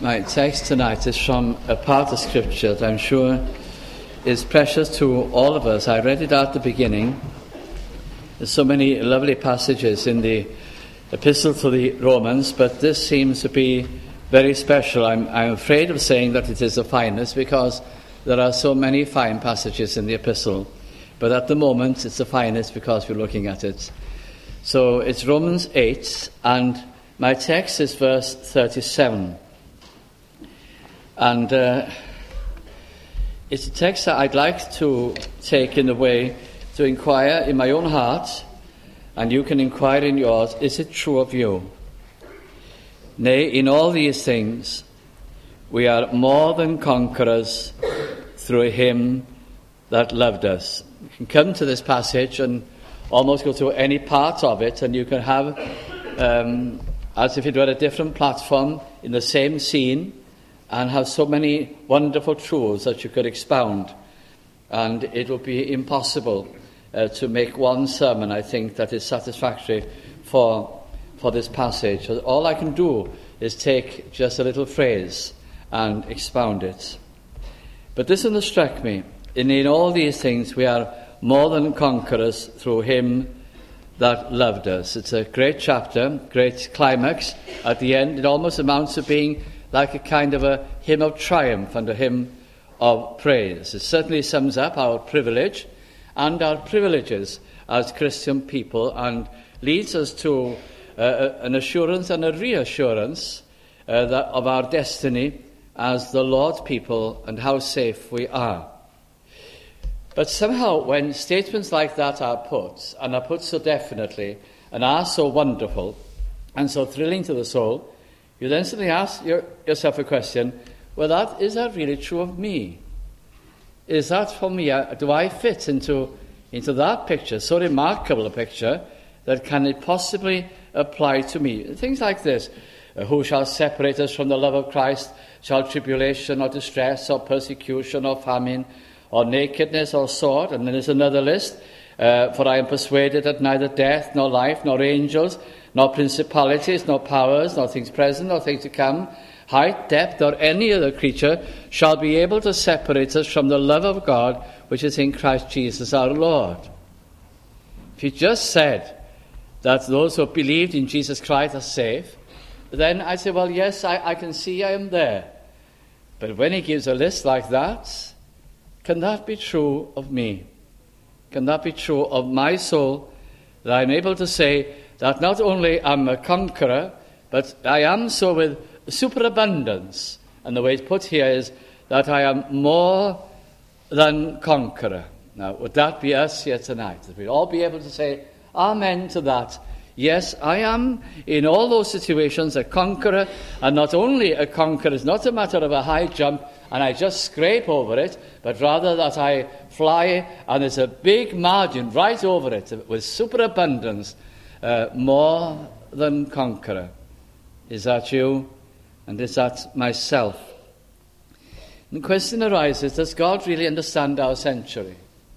My text tonight is from a part of Scripture that I'm sure is precious to all of us. I read it at the beginning. There's so many lovely passages in the Epistle to the Romans, but this seems to be very special. I'm afraid of saying that it is the finest because there are so many fine passages in the Epistle. But at the moment, it's the finest because we're looking at it. So it's Romans 8, and my text is verse 37. And it's a text that I'd like to take in the way to inquire in my own heart, and you can inquire in yours, is it true of you? Nay, in all these things, we are more than conquerors through him that loved us. You can come to this passage and almost go to any part of it, and you can have, as if it were a different platform in the same scene, and have so many wonderful truths that you could expound. And it will be impossible to make one sermon, I think, that is satisfactory for this passage. All I can do is take just a little phrase and expound it. But this one has struck me. In all these things we are more than conquerors through him that loved us. It's a great chapter, great climax. At the end, it almost amounts to being like a kind of a hymn of triumph and a hymn of praise. It certainly sums up our privilege and our privileges as Christian people and leads us to an assurance and a reassurance of our destiny as the Lord's people and how safe we are. But somehow when statements like that are put, and are put so definitely, and are so wonderful and so thrilling to the soul, you then suddenly ask yourself a question, well, is that really true of me? Is that for me? Do I fit into that picture, so remarkable a picture, that can it possibly apply to me? Things like this. Who shall separate us from the love of Christ? Shall tribulation or distress or persecution or famine or nakedness or sword? And then there's another list. For I am persuaded that neither death nor life nor angels nor principalities, nor powers, nor things present, nor things to come, height, depth, or any other creature shall be able to separate us from the love of God which is in Christ Jesus our Lord. If he just said that those who have believed in Jesus Christ are safe, then I say, well, yes, I can see I am there. But when he gives a list like that, can that be true of me? Can that be true of my soul, that I'm able to say that not only I'm a conqueror, but I am so with superabundance. And the way it's put here is that I am more than conqueror. Now, would that be us here tonight? That we'd all be able to say amen to that. Yes, I am in all those situations a conqueror, and not only a conqueror, it's not a matter of a high jump and I just scrape over it, but rather that I fly and there's a big margin right over it with superabundance. More than conqueror. Is that you? And is that myself? And the question arises, does God really understand our century?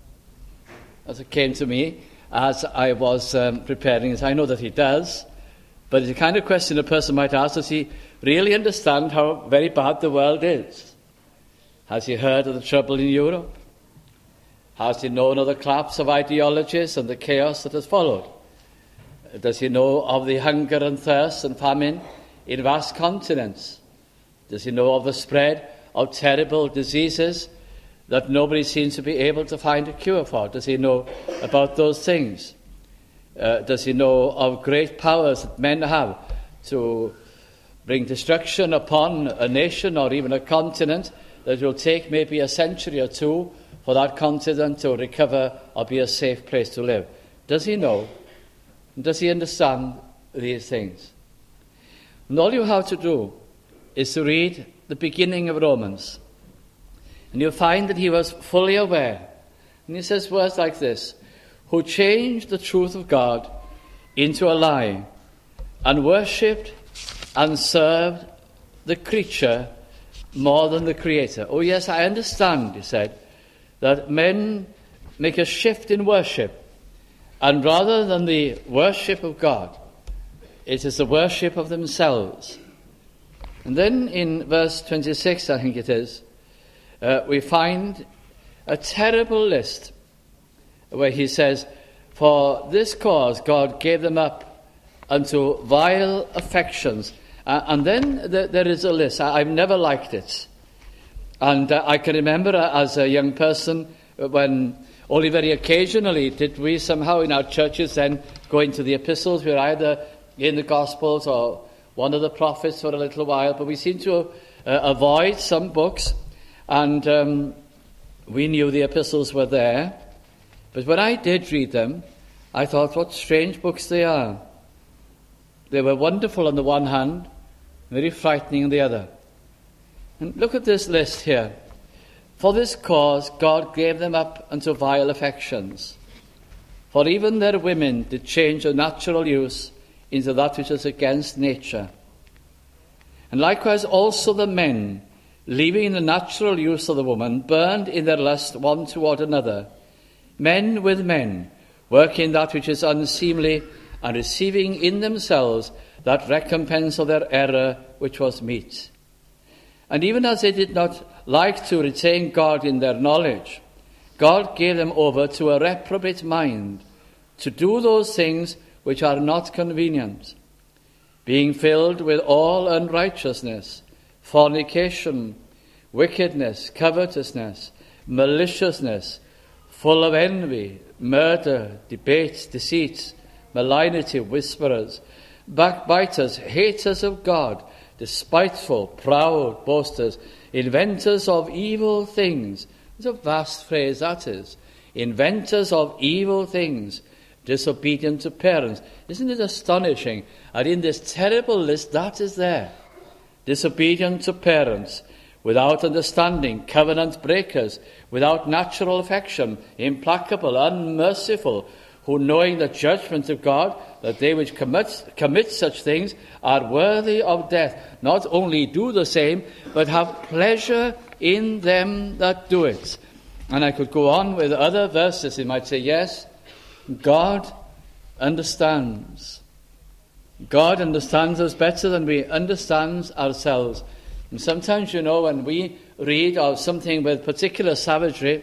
As it came to me as I was preparing this, I know that he does, but it's the kind of question a person might ask, does he really understand how very bad the world is? Has he heard of the trouble in Europe? Has he known of the collapse of ideologies and the chaos that has followed? Does he know of the hunger and thirst and famine in vast continents? Does he know of the spread of terrible diseases that nobody seems to be able to find a cure for? Does he know about those things? Does he know of great powers that men have to bring destruction upon a nation or even a continent that will take maybe a century or two for that continent to recover or be a safe place to live? Does he know? Does he understand these things? And all you have to do is to read the beginning of Romans. And you'll find that he was fully aware. And he says words like this, who changed the truth of God into a lie and worshipped and served the creature more than the Creator. Oh yes, I understand, he said, that men make a shift in worship. And rather than the worship of God, it is the worship of themselves. And then in verse 26, I think it is, we find a terrible list where he says, "For this cause God gave them up unto vile affections." And then there is a list. I've never liked it. And I can remember as a young person when only very occasionally did we somehow in our churches then go into the epistles. We were either in the Gospels or one of the prophets for a little while, but we seemed to avoid some books, and we knew the epistles were there. But when I did read them, I thought, what strange books they are. They were wonderful on the one hand, very frightening on the other. And look at this list here. "For this cause God gave them up unto vile affections. For even their women did change the natural use into that which is against nature. And likewise also the men, leaving the natural use of the woman, burned in their lust one toward another, men with men, working that which is unseemly, and receiving in themselves that recompense of their error which was meet. And even as they did not like to retain God in their knowledge, God gave them over to a reprobate mind, to do those things which are not convenient, being filled with all unrighteousness, fornication, wickedness, covetousness, maliciousness, full of envy, murder, debate, deceit, malignity, whisperers, backbiters, haters of God, despiteful, proud, boasters, inventors of evil things." It's a vast phrase that is. Inventors of evil things, disobedient to parents. Isn't it astonishing that in this terrible list that is there? Disobedient to parents, without understanding, covenant breakers, without natural affection, implacable, unmerciful, who knowing the judgment of God, that they which commit such things are worthy of death, not only do the same, but have pleasure in them that do it. And I could go on with other verses. You might say, yes, God understands. God understands us better than we understand ourselves. And sometimes, when we read of something with particular savagery,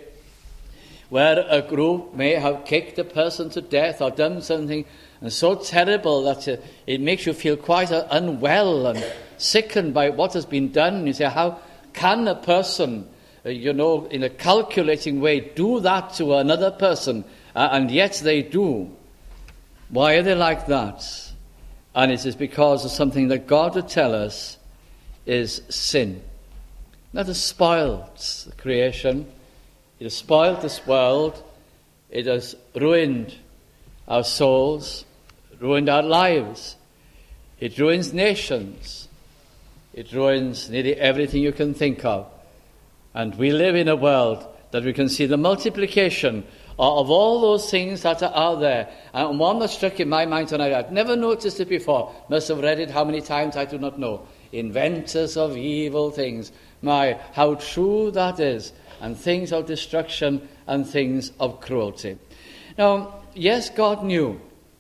where a group may have kicked a person to death or done something and so terrible that it makes you feel quite unwell and sickened by what has been done. You say, how can a person, in a calculating way, do that to another person? And yet they do. Why are they like that? And it is because of something that God would tell us is sin. That has spoiled the creation. It has spoiled this world. It has ruined our souls, ruined our lives. It ruins nations. It ruins nearly everything you can think of. And we live in a world that we can see the multiplication of all those things that are there. And one that struck in my mind tonight, I'd never noticed it before. Must have read it how many times, I do not know. Inventors of evil things. My, how true that is. And things of destruction and things of cruelty. Now, yes, God knew.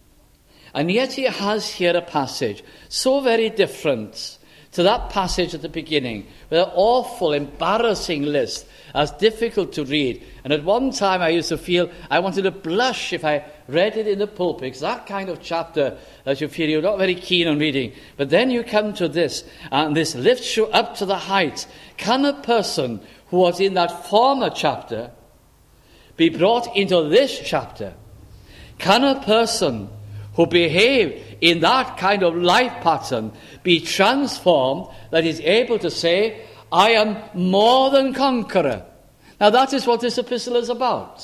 And yet he has here a passage so very different to that passage at the beginning, with an awful, embarrassing list, as difficult to read. And at one time I used to feel I wanted to blush if I read it in the pulpit. It's that kind of chapter that you feel you're not very keen on reading. But then you come to this, and this lifts you up to the heights. Can a person who was in that former chapter be brought into this chapter? Can a person who behaved in that kind of life pattern be transformed, that is able to say, I am more than conqueror? Now that is what this epistle is about.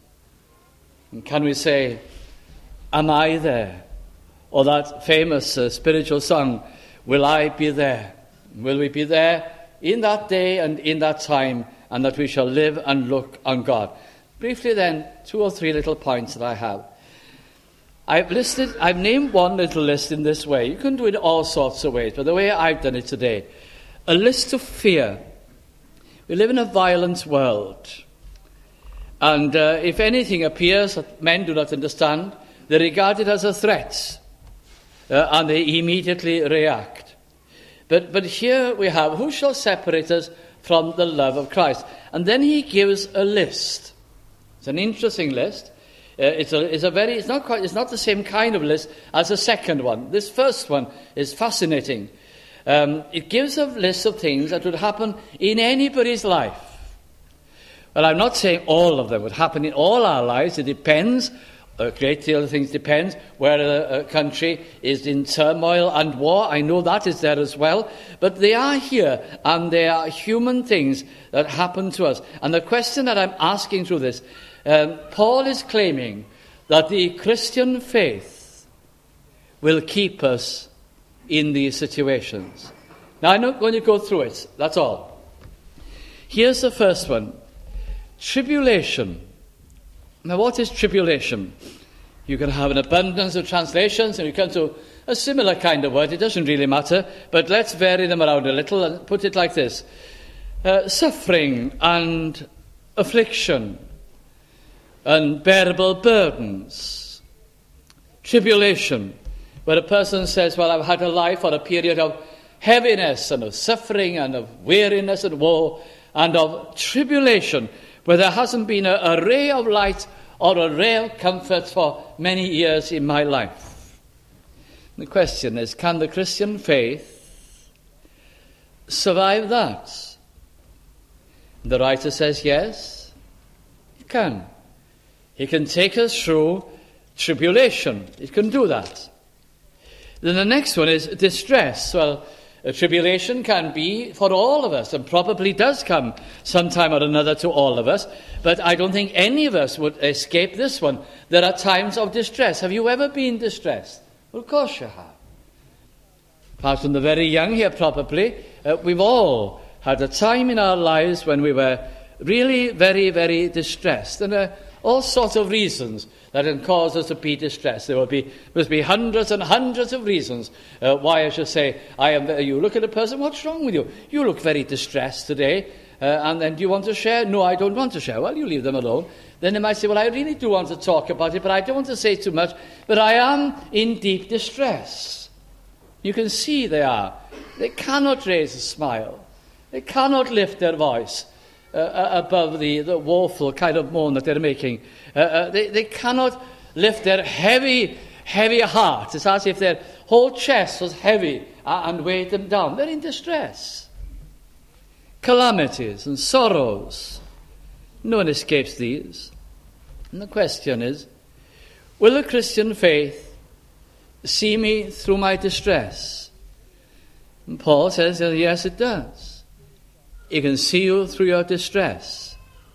And can we say, am I there? Or that famous spiritual song, will I be there? Will we be there in that day and in that time, and that we shall live and look on God? Briefly then, 2 or 3 little points that I have. I've named one little list in this way. You can do it all sorts of ways, but the way I've done it today, a list of fear. We live in a violent world. And if anything appears that men do not understand, they regard it as a threat. And they immediately react. But here we have, who shall separate us from the love of Christ? And then he gives a list. It's an interesting list. It's not the same kind of list as the second one. This first one is fascinating. It gives a list of things that would happen in anybody's life. Well, I'm not saying all of them would happen in all our lives. It depends. A great deal of things depends where a country is in turmoil and war. I know that is there as well. But they are here, and they are human things that happen to us. And the question that I'm asking through this, Paul is claiming that the Christian faith will keep us in these situations. Now, I'm not going to go through it. That's all. Here's the first one. Tribulation. Now, what is tribulation? You can have an abundance of translations, and you come to a similar kind of word. It doesn't really matter, but let's vary them around a little and put it like this. Suffering and affliction, unbearable burdens. Tribulation, where a person says, well, I've had a life or a period of heaviness and of suffering and of weariness and woe and of tribulation, where there hasn't been a ray of light or a ray of comfort for many years in my life. The question is, can the Christian faith survive that? The writer says yes, it can. He can take us through tribulation. It can do that. Then the next one is distress. Well, a tribulation can be for all of us, and probably does come sometime or another to all of us, but I don't think any of us would escape this one. There are times of distress. Have you ever been distressed? Well, of course you have. Apart from the very young here, probably, we've all had a time in our lives when we were really very, very distressed, and all sorts of reasons that can cause us to be distressed. There must be hundreds and hundreds of reasons why I should say, you look at a person, what's wrong with you? You look very distressed today, and then do you want to share? No, I don't want to share. Well, you leave them alone. Then they might say, well, I really do want to talk about it, but I don't want to say too much, but I am in deep distress. You can see they are. They cannot raise a smile. They cannot lift their voice above the woeful kind of moan that they're making. They cannot lift their heavy heart. It's as if their whole chest was heavy and weighed them down. They're in distress. Calamities and sorrows. No one escapes these. And the question is, will the Christian faith see me through my distress? And Paul says, yes, it does. It can see you through your distress.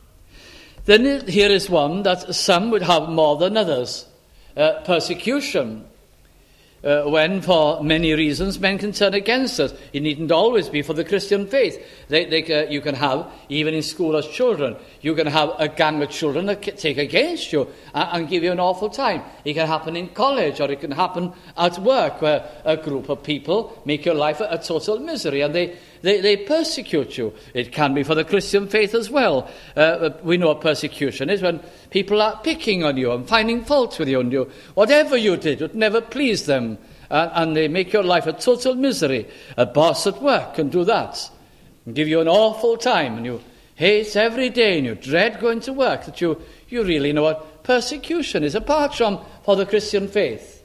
Then here is one that some would have more than others. Persecution. When, for many reasons, men can turn against us. It needn't always be for the Christian faith. You can have, even in school as children, you can have a gang of children that take against you and give you an awful time. It can happen in college, or it can happen at work, where a group of people make your life a total misery, and they persecute you. It can be for the Christian faith as well. We know what persecution is, when people are picking on you and finding fault with you, and whatever you did would never please them, and they make your life a total misery. A boss at work can do that and give you an awful time, and you hate every day, and you dread going to work, that you really know what persecution is, apart from for the Christian faith.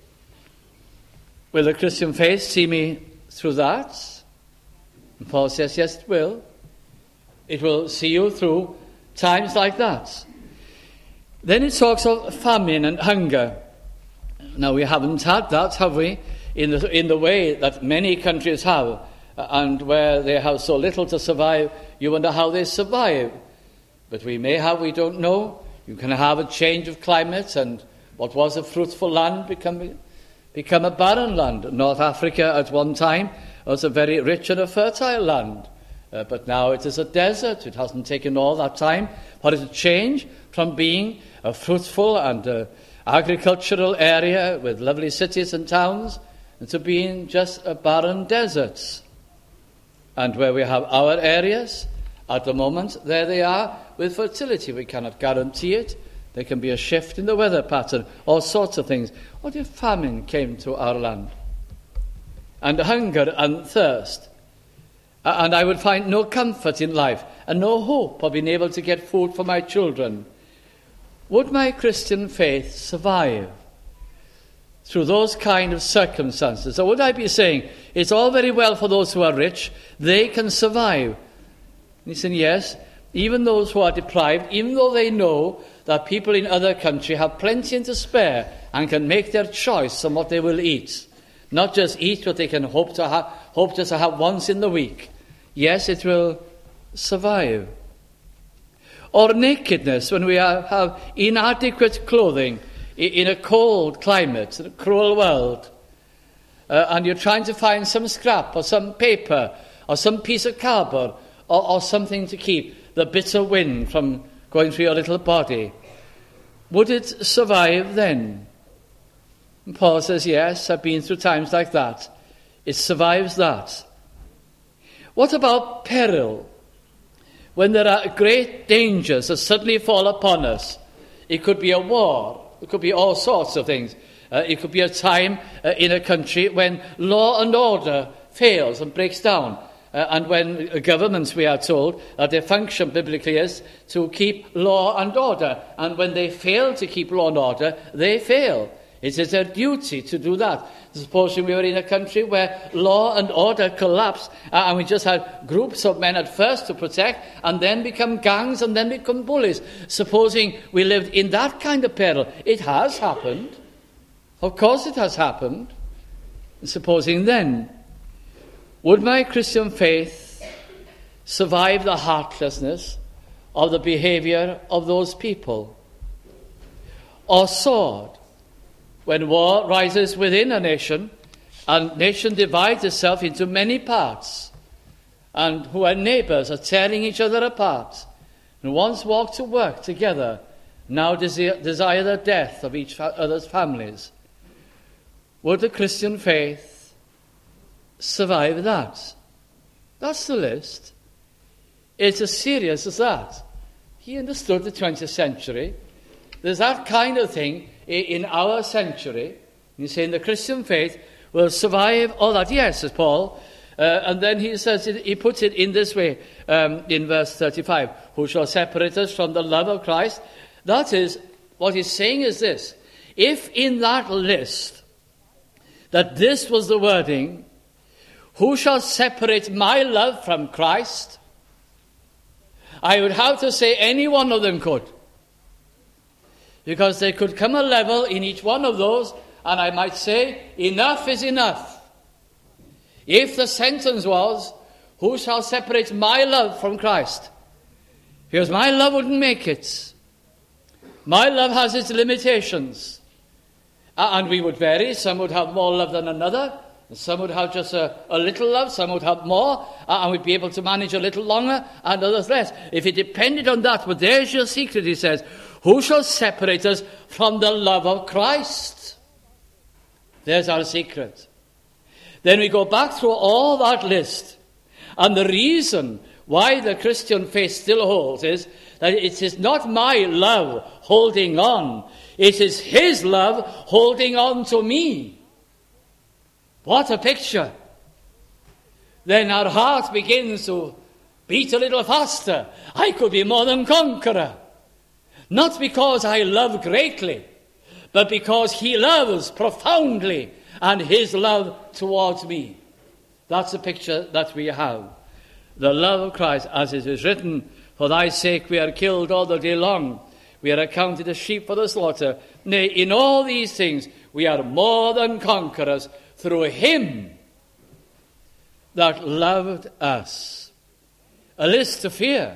Will the Christian faith see me through that? And Paul says, yes, it will. It will see you through times like that. Then it talks of famine and hunger. Now, we haven't had that, have we, in the way that many countries have, and where they have so little to survive, you wonder how they survive. But we may have, we don't know. You can have a change of climate, and what was a fruitful land become a barren land. North Africa at one time was a very rich and a fertile land, but now it is a desert. It hasn't taken all that time for it to change from being a fruitful and agricultural area with lovely cities and towns into being just a barren desert. And where we have our areas, at the moment, there they are with fertility. We cannot guarantee it. There can be a shift in the weather pattern, all sorts of things. What if famine came to our land? And hunger and thirst. and I would find no comfort in life and no hope of being able to get food for my children, would my Christian faith survive through those kind of circumstances? Or would I be saying, it's all very well for those who are rich, they can survive? And he's saying, yes, even those who are deprived, even though they know that people in other countries have plenty and to spare and can make their choice on what they will eat. Not just eat what they can hope just to have once in the week. Yes, it will survive. Or nakedness, when we have inadequate clothing in a cold climate, in a cruel world, and you're trying to find some scrap or some paper or some piece of cardboard or something to keep the bitter wind from going through your little body. Would it survive then? And Paul says, yes, I've been through times like that. It survives that. What about peril? When there are great dangers that suddenly fall upon us. It could be a war. It could be all sorts of things. It could be a time in a country when law and order fails and breaks down. And when governments, we are told, their function biblically is to keep law and order. And when they fail to keep law and order, they fail. It is their duty to do that. Supposing we were in a country where law and order collapse, and we just had groups of men at first to protect, and then become gangs, and then become bullies. Supposing we lived in that kind of peril. It has happened. Of course it has happened. Supposing then, would my Christian faith survive the heartlessness of the behavior of those people? Or sword? When war rises within a nation, and nation divides itself into many parts, and who are neighbours are tearing each other apart, and once walked to work together, now desire the death of each other's families. Would the Christian faith survive that? That's the list. It's as serious as that. He understood the 20th century. There's that kind of thing in our century. He's saying the Christian faith will survive all that. Yes, says Paul. And then he says, he puts it in this way, in verse 35. Who shall separate us from the love of Christ? That is, what he's saying is this. If in that list, that this was the wording, who shall separate my love from Christ? I would have to say any one of them could. Because there could come a level in each one of those, and I might say, enough is enough. If the sentence was, who shall separate my love from Christ? Because my love wouldn't make it. My love has its limitations. And we would vary. Some would have more love than another. Some would have just a little love. Some would have more. And we'd be able to manage a little longer, and others less. If it depended on that, but there's your secret, he says. Who shall separate us from the love of Christ? There's our secret. Then we go back through all that list. And the reason why the Christian faith still holds is that it is not my love holding on. It is his love holding on to me. What a picture. Then our heart begins to beat a little faster. I could be more than conqueror. Not because I love greatly, but because he loves profoundly and his love towards me. That's the picture that we have. The love of Christ, as it is written, for thy sake we are killed all the day long. We are accounted as sheep for the slaughter. Nay, in all these things we are more than conquerors through him that loved us. A list to fear.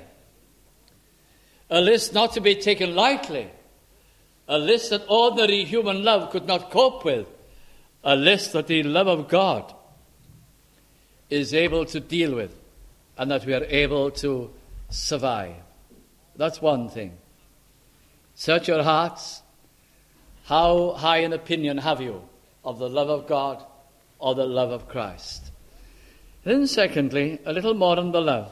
A list not to be taken lightly. A list that ordinary human love could not cope with. A list that the love of God is able to deal with, and that we are able to survive. That's one thing. Search your hearts. How high an opinion have you of the love of God or the love of Christ? Then secondly, a little more on the love.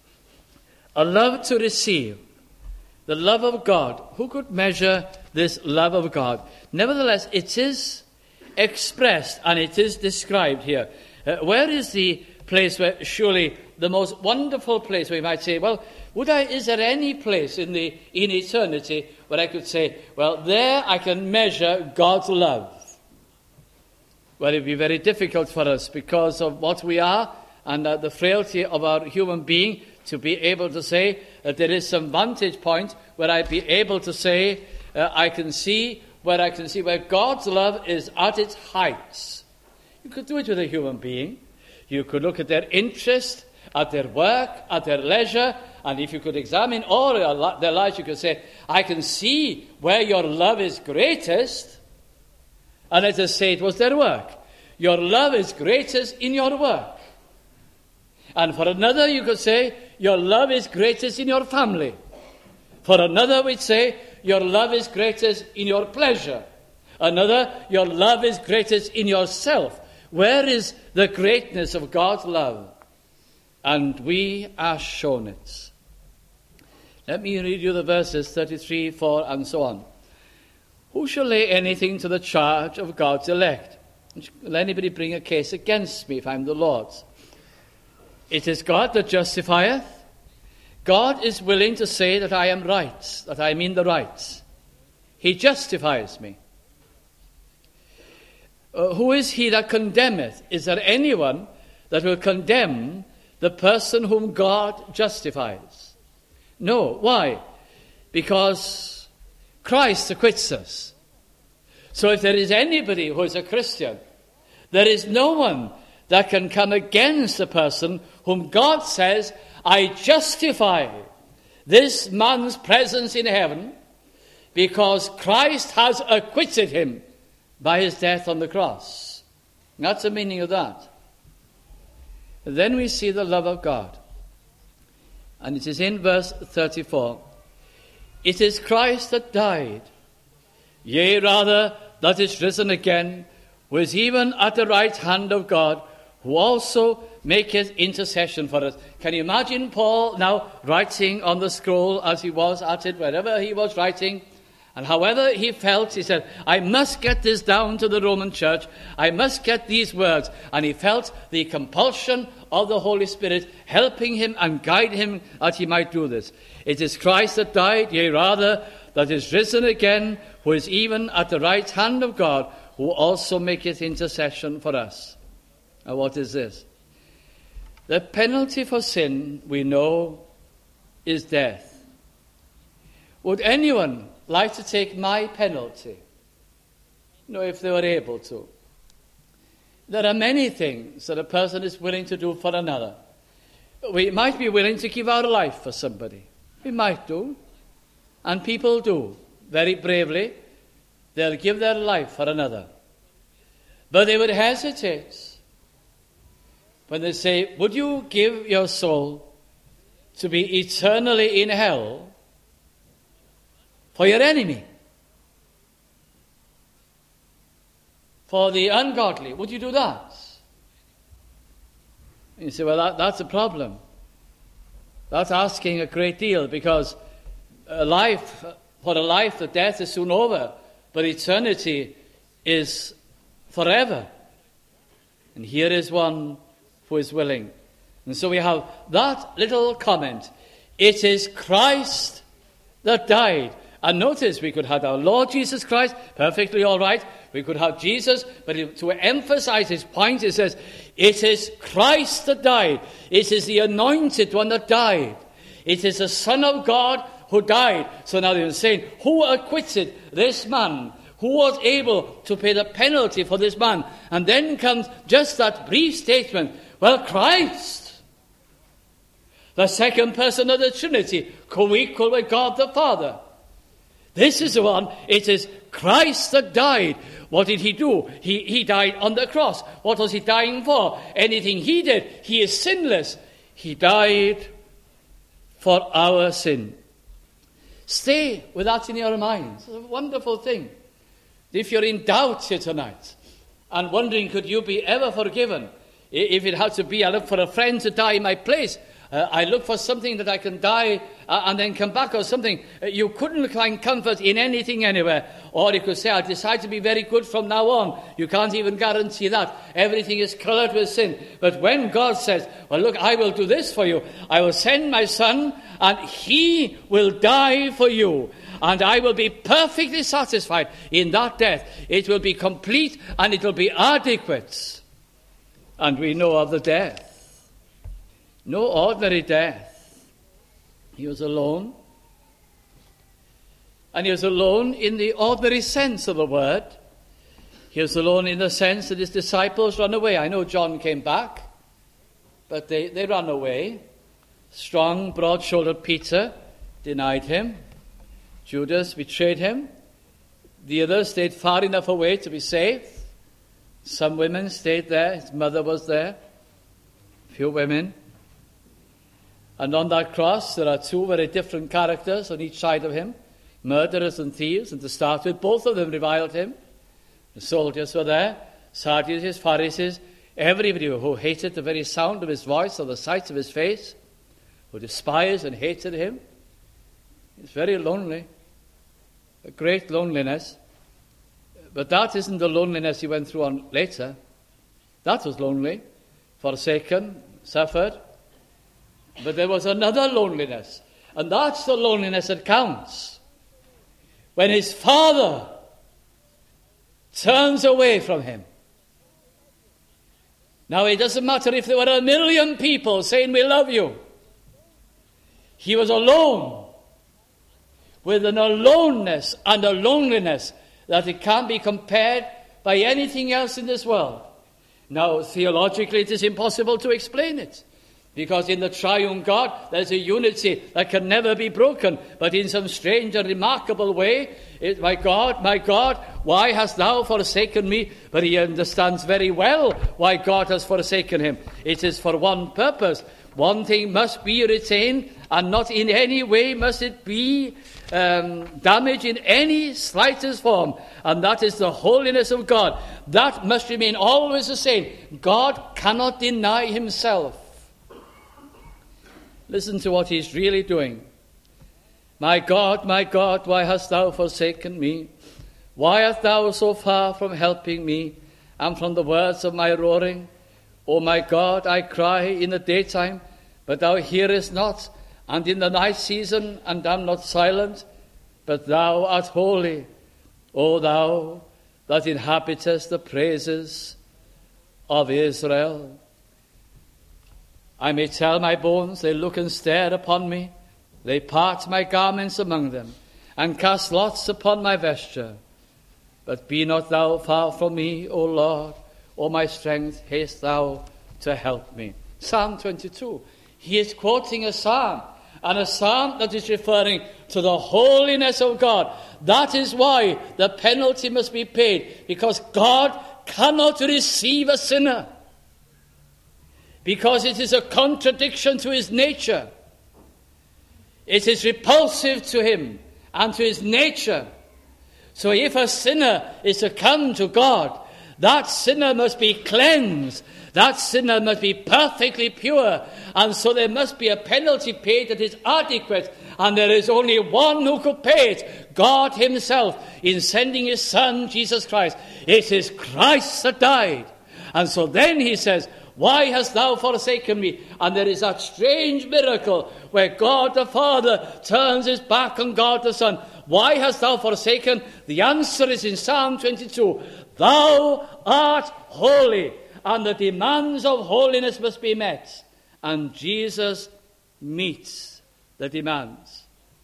A love to receive. The love of God. Who could measure this love of God? Nevertheless, it is expressed and it is described here. Where is the place where surely the most wonderful place where you might say, well, is there any place in eternity where I could say, well, there I can measure God's love? Well, it would be very difficult for us because of what we are and the frailty of our human being to be able to say that there is some vantage point where I'd be able to say, I can see where God's love is at its heights. You could do it with a human being. You could look at their interest, at their work, at their leisure, and if you could examine all their lives, you could say, I can see where your love is greatest. And let us say it was their work. Your love is greatest in your work. And for another, you could say, your love is greatest in your family. For another, we'd say, your love is greatest in your pleasure. Another, your love is greatest in yourself. Where is the greatness of God's love? And we are shown it. Let me read you the verses 33, 4, and so on. Who shall lay anything to the charge of God's elect? Will anybody bring a case against me if I'm the Lord's? It is God that justifieth. God is willing to say that I am right, that I mean the right. He justifies me. Who is he that condemneth? Is there anyone that will condemn the person whom God justifies? No. Why? Because Christ acquits us. So if there is anybody who is a Christian, there is no one that can come against the person whom God says, I justify this man's presence in heaven because Christ has acquitted him by his death on the cross. That's the meaning of that. Then we see the love of God. And it is in verse 34. It is Christ that died, yea, rather, that is risen again, who is even at the right hand of God, who also maketh intercession for us. Can you imagine Paul now writing on the scroll as he was at it, wherever he was writing? And however he felt, he said, I must get this down to the Roman church. I must get these words. And he felt the compulsion of the Holy Spirit helping him and guiding him that he might do this. It is Christ that died, yea, rather, that is risen again, who is even at the right hand of God, who also maketh intercession for us. Now, what is this? The penalty for sin, we know, is death. Would anyone like to take my penalty? No, if they were able to. There are many things that a person is willing to do for another. We might be willing to give our life for somebody. We might do. And people do, very bravely. They'll give their life for another. But they would hesitate when they say, would you give your soul to be eternally in hell for your enemy? For the ungodly, would you do that? And you say, well, that's a problem. That's asking a great deal, because for a life, the death is soon over, but eternity is forever. And here is one who is willing. And so we have that little comment. It is Christ that died. And notice, we could have our Lord Jesus Christ, perfectly all right. We could have Jesus, but to emphasize his point, it says, it is Christ that died. It is the anointed one that died. It is the Son of God who died. So now they're saying, who acquitted this man? Who was able to pay the penalty for this man? And then comes just that brief statement, well, Christ, the second person of the Trinity, co-equal with God the Father. This is the one. It is Christ that died. What did he do? He died on the cross. What was he dying for? Anything he did, he is sinless. He died for our sin. Stay with that in your minds. It's a wonderful thing. If you're in doubt here tonight and wondering, could you be ever forgiven? If it had to be, I look for a friend to die in my place, I look for something that I can die and then come back or something. You couldn't find comfort in anything anywhere. Or you could say, I decide to be very good from now on. You can't even guarantee that. Everything is colored with sin. But when God says, well, look, I will do this for you. I will send my son and he will die for you. And I will be perfectly satisfied in that death. It will be complete and it will be adequate. And we know of the death. No ordinary death. He was alone. And he was alone in the ordinary sense of the word. He was alone in the sense that his disciples ran away. I know John came back, but they ran away. Strong, broad-shouldered Peter denied him. Judas betrayed him. The others stayed far enough away to be safe. Some women stayed there. His mother was there. A few women. And on that cross, there are two very different characters on each side of him. Murderers and thieves. And to start with, both of them reviled him. The soldiers were there. Sadducees, Pharisees. Everybody who hated the very sound of his voice or the sight of his face. Who despised and hated him. He's very lonely. A great loneliness. But that isn't the loneliness he went through on later. That was lonely. Forsaken. Suffered. But there was another loneliness. And that's the loneliness that counts. When his father turns away from him. Now it doesn't matter if there were 1 million people saying we love you. He was alone. With an aloneness and a loneliness that it can't be compared by anything else in this world. Now theologically it is impossible to explain it. Because in the triune God, there's a unity that can never be broken. But in some strange and remarkable way, my God, why hast thou forsaken me? But he understands very well why God has forsaken him. It is for one purpose. One thing must be retained, and not in any way must it be damaged in any slightest form. And that is the holiness of God. That must remain always the same. God cannot deny himself. Listen to what he's really doing. My God, why hast thou forsaken me? Why art thou so far from helping me and from the words of my roaring? O my God, I cry in the daytime, but thou hearest not, and in the night season, and am not silent, but thou art holy, O thou that inhabitest the praises of Israel. I may tell my bones, they look and stare upon me. They part my garments among them, and cast lots upon my vesture. But be not thou far from me, O Lord, O my strength, haste thou to help me. Psalm 22. He is quoting a psalm, and a psalm that is referring to the holiness of God. That is why the penalty must be paid, because God cannot receive a sinner. Because it is a contradiction to his nature. It is repulsive to him and to his nature. So if a sinner is to come to God, that sinner must be cleansed. That sinner must be perfectly pure. And so there must be a penalty paid that is adequate. And there is only one who could pay it, God himself, in sending his Son, Jesus Christ. It is Christ that died. And so then he says, why hast thou forsaken me? And there is that strange miracle where God the Father turns his back on God the Son. Why hast thou forsaken? The answer is in Psalm 22. Thou art holy, and the demands of holiness must be met. And Jesus meets the demands.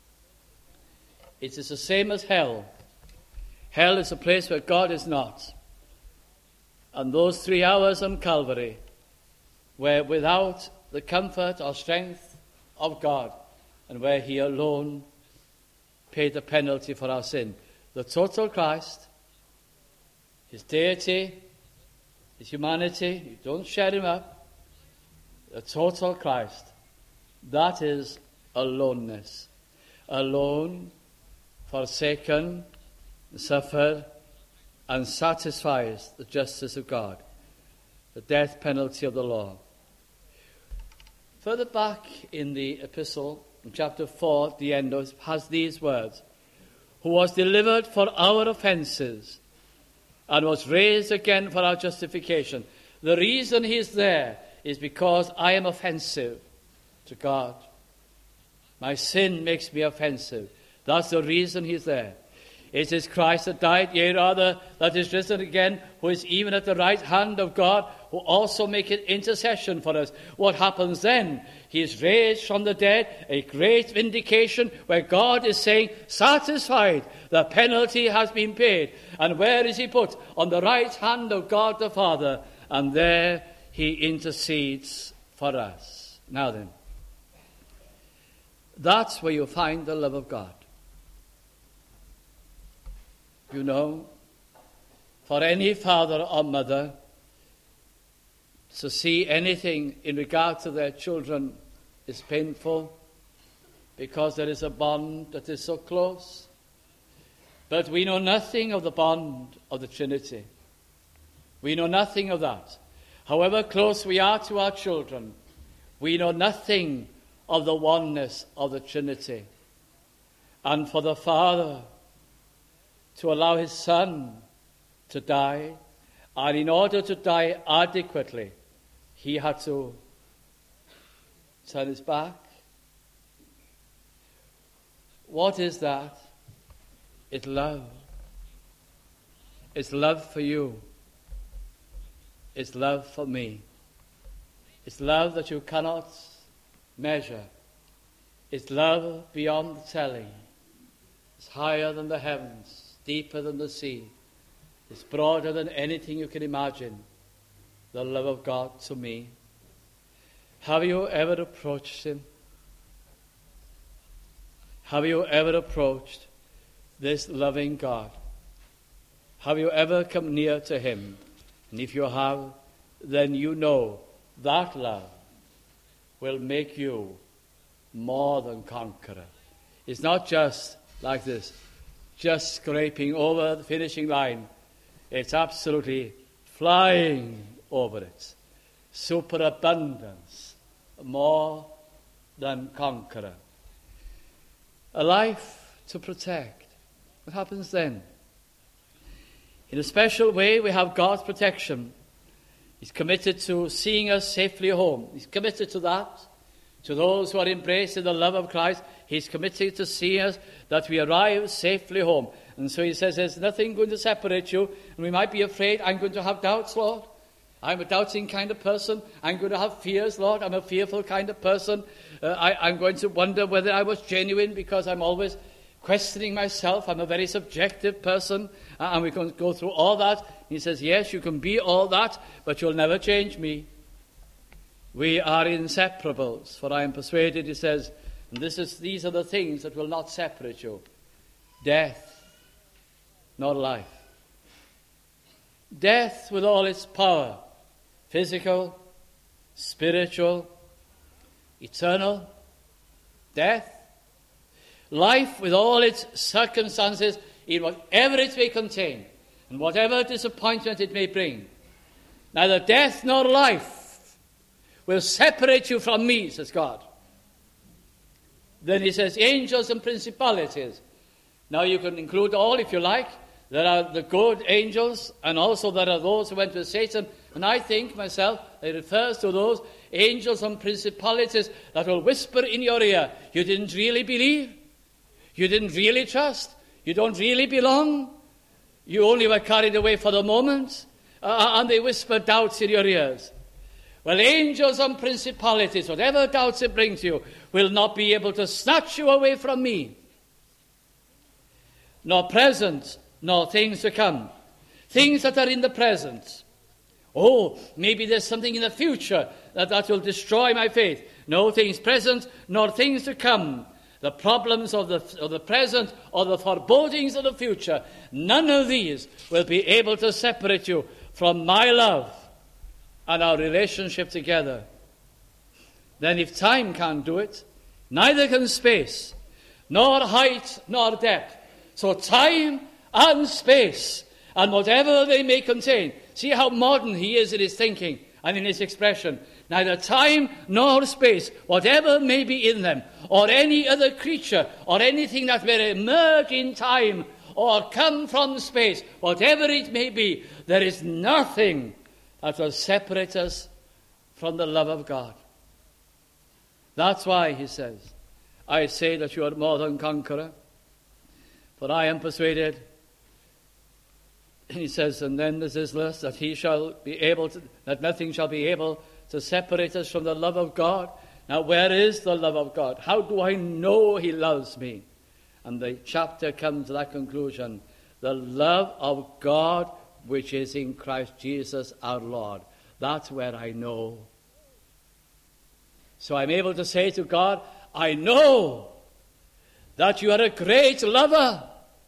It is the same as hell. Hell is a place where God is not. And those 3 hours on Calvary were without the comfort or strength of God, and where he alone paid the penalty for our sin. The total Christ, his deity, his humanity, you don't share him up. The total Christ, that is aloneness. Alone, forsaken, suffered, and satisfies the justice of God, the death penalty of the law. Further back in the epistle, in chapter 4, at the end, has these words, who was delivered for our offences and was raised again for our justification. The reason he is there is because I am offensive to God. My sin makes me offensive. That's the reason he's there. It is Christ that died, yea, rather, that is risen again, who is even at the right hand of God, who also maketh intercession for us. What happens then? He is raised from the dead, a great vindication, where God is saying, satisfied, the penalty has been paid. And where is he put? On the right hand of God the Father, and there he intercedes for us. Now then, that's where you find the love of God. You know, for any father or mother to see anything in regard to their children is painful because there is a bond that is so close. But we know nothing of the bond of the Trinity. We know nothing of that. However close we are to our children, we know nothing of the oneness of the Trinity. And for the Father to allow his Son to die, and in order to die adequately, he had to turn his back. What is that? It's love. It's love for you. It's love for me. It's love that you cannot measure. It's love beyond the telling. It's higher than the heavens, deeper than the sea. It's broader than anything you can imagine. The love of God to me. Have you ever approached him? Have you ever approached this loving God? Have you ever come near to him? And if you have, then you know that love will make you more than conqueror. It's not just like this, just scraping over the finishing line. It's absolutely flying over it. Superabundance, more than conqueror. A life to protect. What happens then? In a special way, we have God's protection. He's committed to seeing us safely home. He's committed to that. To those who are embraced in the love of Christ, he's committed to see us that we arrive safely home. And so he says, there's nothing going to separate you. And we might be afraid, I'm going to have doubts, Lord. I'm a doubting kind of person. I'm going to have fears, Lord. I'm a fearful kind of person. I'm going to wonder whether I was genuine because I'm always questioning myself. I'm a very subjective person. And we can go through all that. He says, yes, you can be all that, but you'll never change me. We are inseparables, for I am persuaded, he says, and these are the things that will not separate you. Death, nor life. Death with all its power, physical, spiritual, eternal. Death. Life with all its circumstances, in whatever it may contain, and whatever disappointment it may bring. Neither death nor life will separate you from me, says God. Then he says, angels and principalities. Now you can include all if you like. There are the good angels, and also there are those who went with Satan. And I think myself, it refers to those angels and principalities that will whisper in your ear, you didn't really believe, you didn't really trust, you don't really belong, you only were carried away for the moment, and they whisper doubts in your ears. Well, angels and principalities, whatever doubts it brings you, will not be able to snatch you away from me. Nor present, nor things to come. Things that are in the present. Oh, maybe there's something in the future that will destroy my faith. No things present, nor things to come. The problems of the present or the forebodings of the future, none of these will be able to separate you from my love and our relationship together. Then if time can't do it, neither can space, nor height, nor depth. So time and space, and whatever they may contain. See how modern he is in his thinking and in his expression. neither time nor space, whatever may be in them, or any other creature, or anything that may emerge in time, or come from space, whatever it may be, there is nothing that will separate us from the love of God. That's why, he says, I say that you are more than conqueror, for I am persuaded, he says, and then there's this list, that that nothing shall be able to separate us from the love of God. Now, where is the love of God? How do I know he loves me? And the chapter comes to that conclusion. The love of God which is in Christ Jesus our Lord. That's where I know. So I'm able to say to God, I know that you are a great lover.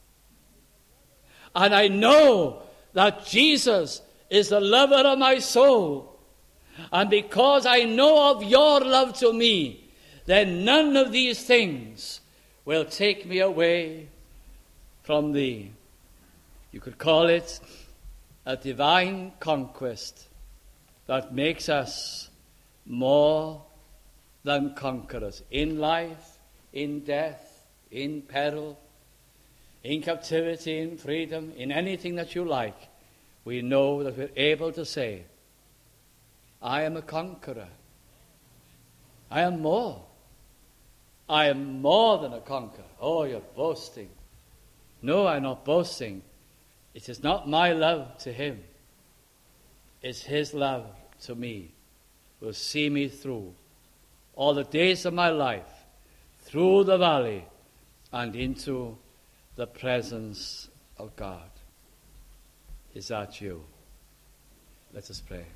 And I know that Jesus is the lover of my soul. And because I know of your love to me, then none of these things will take me away from thee. You could call it a divine conquest that makes us more than conquerors in life, in death, in peril, in captivity, in freedom, in anything that you like. We know that we're able to say, I am a conqueror. I am more. I am more than a conqueror. Oh, you're boasting. No, I'm not boasting. It is not my love to him. It's his love to me. Will see me through all the days of my life, through the valley and into the presence of God. Is that you? Let us pray.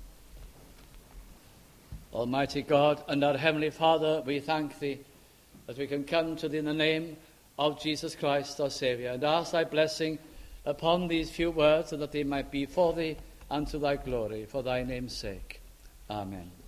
Almighty God and our Heavenly Father, we thank thee that we can come to thee in the name of Jesus Christ, our Saviour, and ask thy blessing upon these few words, so that they might be for thee and to thy glory, for thy name's sake. Amen.